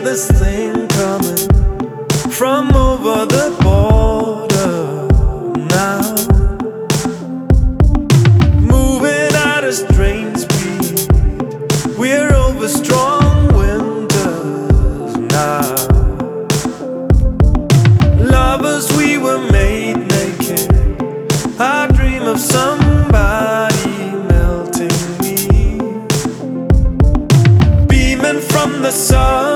this thing coming from over the border now, moving at a strange speed. We're over strong winters now. Lovers, we were made naked. I dream of somebody melting me, beaming from the sun.